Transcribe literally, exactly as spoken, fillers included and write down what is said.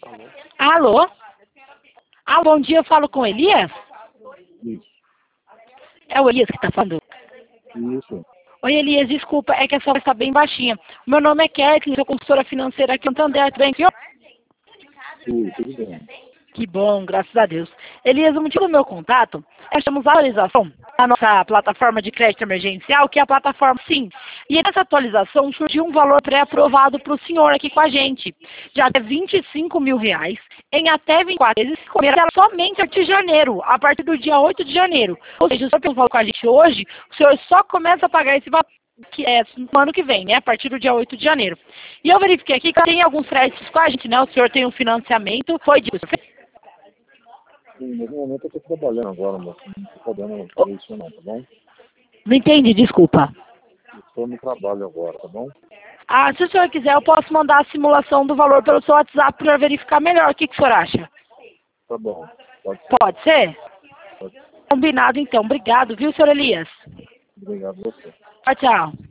Alô? Alô? Ah, bom dia, eu falo com o Elias? Isso. É o Elias que está falando? Isso. Oi, Elias, desculpa, é que a sua voz está bem baixinha. Meu nome é Kathleen, sou consultora financeira aqui no Santander, tudo bem, senhor? Tudo, tudo bem. Que bom, graças a Deus. Elias, o motivo do meu contato é que temos a atualização da nossa plataforma de crédito emergencial, que é a plataforma Sim. E nessa atualização surgiu um valor pré-aprovado para o senhor aqui com a gente, de até vinte e cinco mil reais, em até vinte e quatro vezes, começa somente a partir de janeiro, a partir do dia oito de janeiro. Ou seja, o senhor que falou com a gente hoje, o senhor só começa a pagar esse valor que é no ano que vem, né? A partir do dia oito de janeiro. E eu verifiquei aqui que tem alguns créditos com a gente, né? O senhor tem um financiamento, foi disso. Sim, mas no momento eu estou trabalhando agora, moço. Não estou podendo fazer isso não, tá bom? Não entendi, desculpa. Estou no trabalho agora, tá bom? Ah, se o senhor quiser, eu posso mandar a simulação do valor pelo seu WhatsApp para verificar melhor. O que, que o senhor acha? Tá bom. Pode ser. Pode ser? Pode ser. Combinado, então. Obrigado, viu, senhor Elias? Obrigado a você. Tchau, tchau.